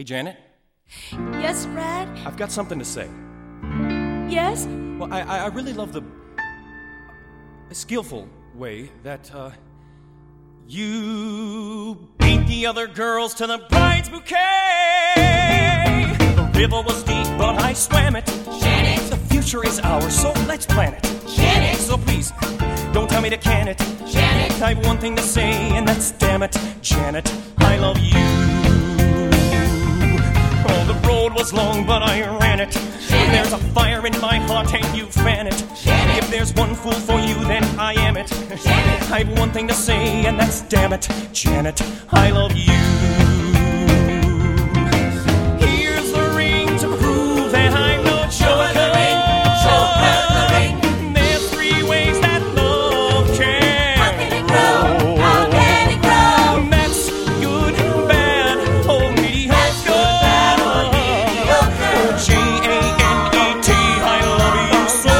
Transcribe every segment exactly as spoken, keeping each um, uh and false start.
Hey, Janet, Yes, Brad? I've got something to say. Yes? Well, I, I really love the skillful way that uh, you beat the other girls to the bride's bouquet. The river was deep, but I swam it. Janet! The future is ours, so let's plan it. Janet! So please, don't tell me to can it. Janet! I have one thing to say, and that's damn it, Janet, I love you. Oh, the road was long, but I ran it. Janet! There's a fire in my heart, and you fan it. Janet! If there's one fool for you, then I am it. Janet! I have one thing to say, and that's damn it, Janet, I love you. Here's the ring to prove that I'm no joker. Show her the ring, show her the ring. There's three ways that love can How can it grow? How can it grow? That's good, bad, or mediocre. That's good, bad, or mediocre. J A N E T, I love you so.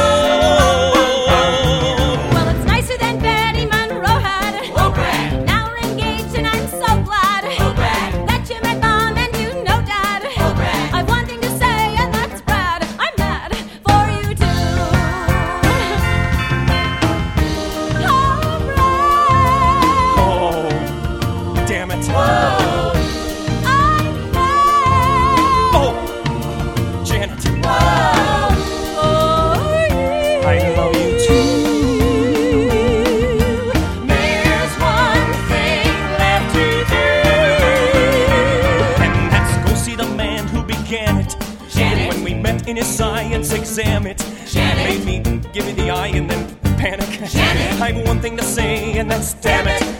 Well, it's nicer than Betty Monroe had. Oh, Brad! Now we're engaged and I'm so glad Oh, Brad! that you met Mom and you know Dad. Oh, Brad! I've one thing to say and that's Brad. I'm mad for you too. Oh, Brad. Oh, damn it. Whoa! I'm mad Oh, Janet, for you. I love you too. There's one thing left to do. And that's go see the man who began it. Janet! When we met in his science exam, it Janet! made me give me the eye and then panic. Janet! I have one thing to say, and that's damn it,